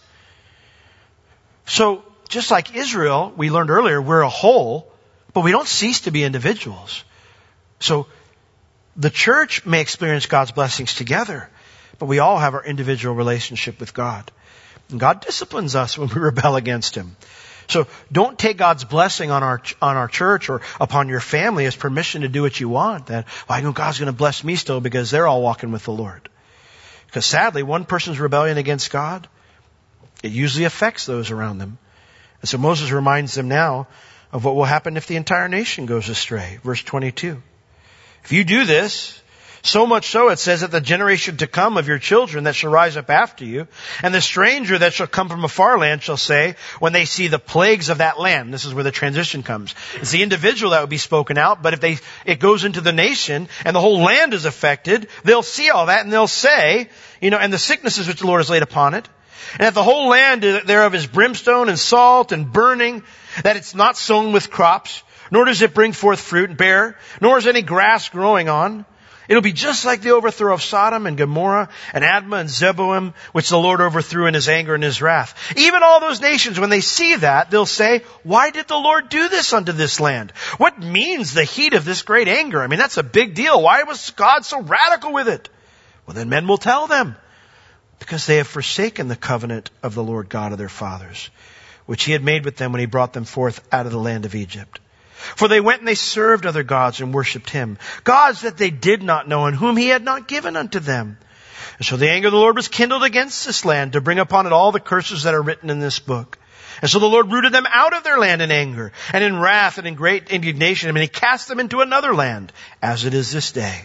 So, just like Israel, we learned earlier, we're a whole, but we don't cease to be individuals. So, the church may experience God's blessings together, but we all have our individual relationship with God. And God disciplines us when we rebel against him. So don't take God's blessing on our church or upon your family as permission to do what you want. That, well, I know God's going to bless me still because they're all walking with the Lord. Because sadly, one person's rebellion against God, it usually affects those around them. And so Moses reminds them now of what will happen if the entire nation goes astray. Verse 22. If you do this, so much so it says that the generation to come of your children that shall rise up after you, and the stranger that shall come from a far land shall say, when they see the plagues of that land, this is where the transition comes. It's the individual that would be spoken out, but if it goes into the nation and the whole land is affected, they'll see all that and they'll say, and the sicknesses which the Lord has laid upon it, and that the whole land thereof is brimstone and salt and burning, that it's not sown with crops, nor does it bring forth fruit and bear, nor is any grass growing on. It'll be just like the overthrow of Sodom and Gomorrah and Admah and Zeboim, which the Lord overthrew in his anger and his wrath. Even all those nations, when they see that, they'll say, why did the Lord do this unto this land? What means the heat of this great anger? I mean, that's a big deal. Why was God so radical with it? Well, then men will tell them, because they have forsaken the covenant of the Lord God of their fathers, which he had made with them when he brought them forth out of the land of Egypt. For they went and they served other gods and worshipped him, gods that they did not know and whom he had not given unto them. And so the anger of the Lord was kindled against this land to bring upon it all the curses that are written in this book. And so the Lord rooted them out of their land in anger and in wrath and in great indignation, and he cast them into another land, as it is this day.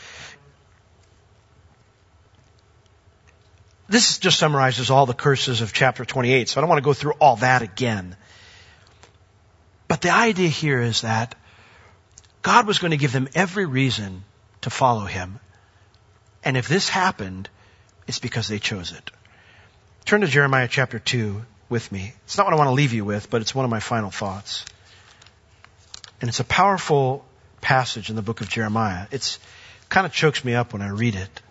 This just summarizes all the curses of chapter 28, so I don't want to go through all that again. But the idea here is that God was going to give them every reason to follow him. And if this happened, it's because they chose it. Turn to Jeremiah chapter 2 with me. It's not what I want to leave you with, but it's one of my final thoughts. And it's a powerful passage in the book of Jeremiah. It kind of chokes me up when I read it.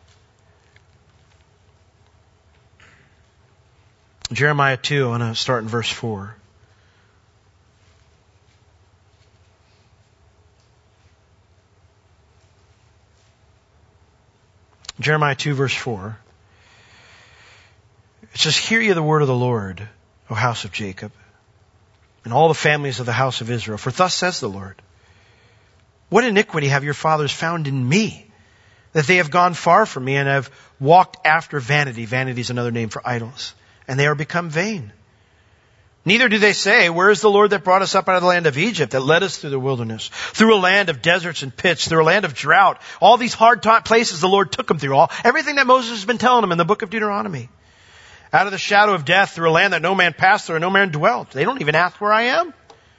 Jeremiah 2, I want to start in verse 4. Jeremiah 2 verse 4. It says, hear ye the word of the Lord, O house of Jacob, and all the families of the house of Israel. For thus says the Lord, what iniquity have your fathers found in me, that they have gone far from me and have walked after vanity. Vanity is another name for idols. And they are become vain. Neither do they say, where is the Lord that brought us up out of the land of Egypt, that led us through the wilderness, through a land of deserts and pits, through a land of drought. All these hard places the Lord took them through. Everything that Moses has been telling them in the book of Deuteronomy. Out of the shadow of death, through a land that no man passed through and no man dwelt. They don't even ask where I am.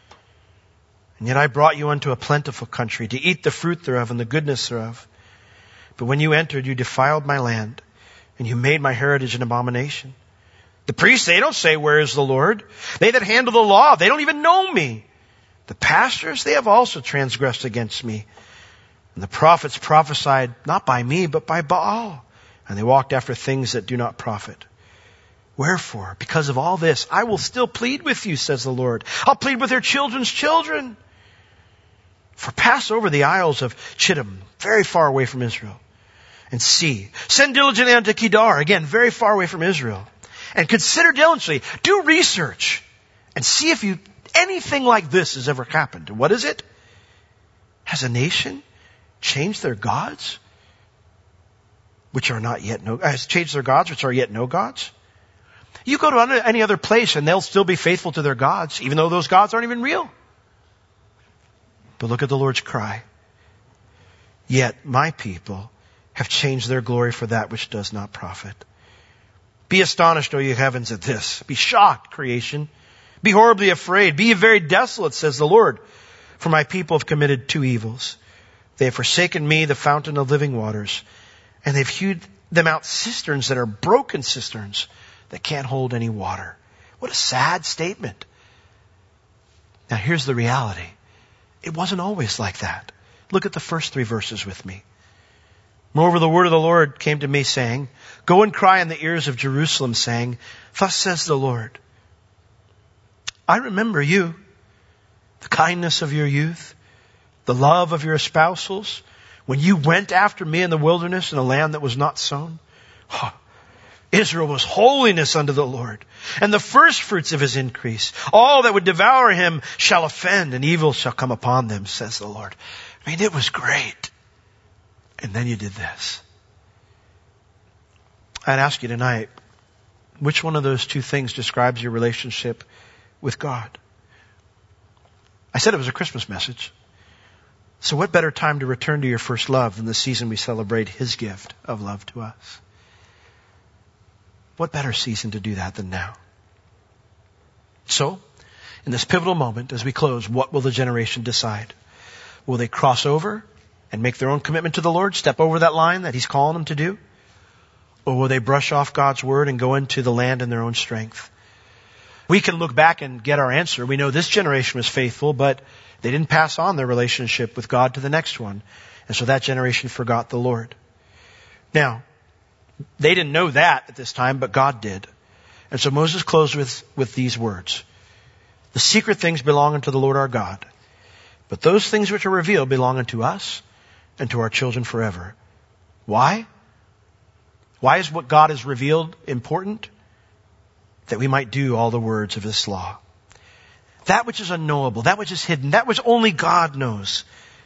And yet I brought you unto a plentiful country, to eat the fruit thereof and the goodness thereof. But when you entered, you defiled my land, and you made my heritage an abomination. The priests, they don't say, where is the Lord? They that handle the law, they don't even know me. The pastors, they have also transgressed against me. And the prophets prophesied not by me, but by Baal. And they walked after things that do not profit. Wherefore, because of all this, I will still plead with you, says the Lord. I'll plead with their children's children. For pass over the isles of Chittim, very far away from Israel, and see. Send diligently unto Kedar, again, very far away from Israel. And consider diligently, do research, and see if anything like this has ever happened. And what is it? Has a nation changed their gods, which are not yet has changed their gods, which are yet no gods? You go to any other place and they'll still be faithful to their gods, even though those gods aren't even real. But look at the Lord's cry. Yet my people have changed their glory for that which does not profit. Be astonished, O ye heavens, at this. Be shocked, creation. Be horribly afraid. Be ye very desolate, says the Lord. For my people have committed two evils. They have forsaken me, the fountain of living waters, and they've hewed them out cisterns that are broken cisterns that can't hold any water. What a sad statement. Now here's the reality. It wasn't always like that. Look at the first 3 verses with me. Moreover, the word of the Lord came to me, saying, go and cry in the ears of Jerusalem, saying, thus says the Lord, I remember you, the kindness of your youth, the love of your espousals, when you went after me in the wilderness in a land that was not sown. Israel was holiness unto the Lord, and the first fruits of his increase. All that would devour him shall offend, and evil shall come upon them, says the Lord. I mean, it was great. And then you did this. I'd ask you tonight, which one of those 2 things describes your relationship with God? I said it was a Christmas message. So what better time to return to your first love than the season we celebrate his gift of love to us? What better season to do that than now? So, in this pivotal moment, as we close, what will the generation decide? Will they cross over and make their own commitment to the Lord, step over that line that he's calling them to do? Or will they brush off God's word and go into the land in their own strength? We can look back and get our answer. We know this generation was faithful, but They didn't pass on their relationship with God to the next one. And so that generation forgot the Lord. Now, they didn't know that at this time, but God did. And so Moses closed with these words. The secret things belong unto the Lord our God. But those things which are revealed belong unto us and to our children forever. Why? Why is what God has revealed important? That we might do all the words of this law. That which is unknowable, that which is hidden, that which only God knows.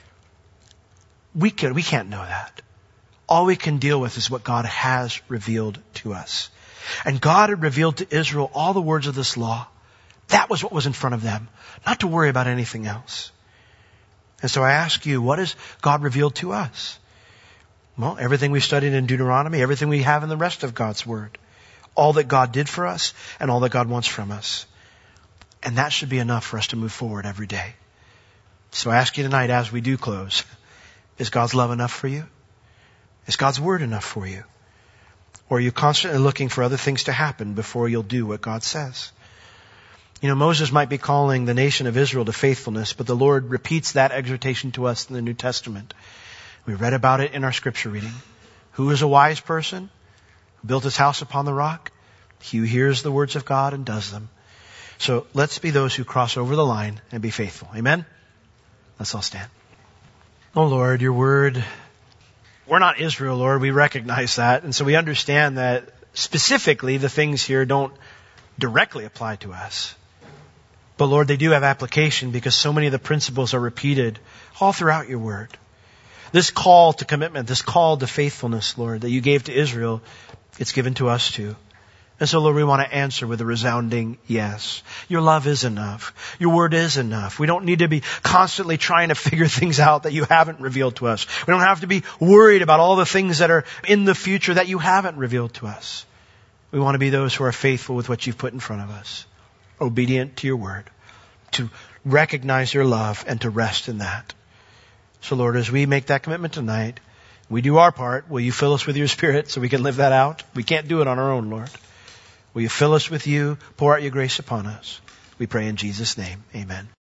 We can't know that. All we can deal with is what God has revealed to us. And God had revealed to Israel all the words of this law. That was what was in front of them. Not to worry about anything else. And so I ask you, what has God revealed to us? Well, everything we studied in Deuteronomy, everything we have in the rest of God's Word. All that God did for us and all that God wants from us. And that should be enough for us to move forward every day. So I ask you tonight as we do close, is God's love enough for you? Is God's Word enough for you? Or are you constantly looking for other things to happen before you'll do what God says? You know, Moses might be calling the nation of Israel to faithfulness, but the Lord repeats that exhortation to us in the New Testament. We read about it in our scripture reading. Who is a wise person who built his house upon the rock? He who hears the words of God and does them. So let's be those who cross over the line and be faithful. Amen? Let's all stand. Oh Lord, your word, we're not Israel, Lord. We recognize that. And so we understand that specifically the things here don't directly apply to us. But Lord, they do have application because so many of the principles are repeated all throughout your word. This call to commitment, this call to faithfulness, Lord, that you gave to Israel, it's given to us too. And so, Lord, we want to answer with a resounding yes. Your love is enough. Your word is enough. We don't need to be constantly trying to figure things out that you haven't revealed to us. We don't have to be worried about all the things that are in the future that you haven't revealed to us. We want to be those who are faithful with what you've put in front of us, obedient to your word, to recognize your love and to rest in that. So, Lord, as we make that commitment tonight, we do our part. Will you fill us with your Spirit so we can live that out? We can't do it on our own, Lord. Will you fill us with you, pour out your grace upon us? We pray in Jesus' name. Amen.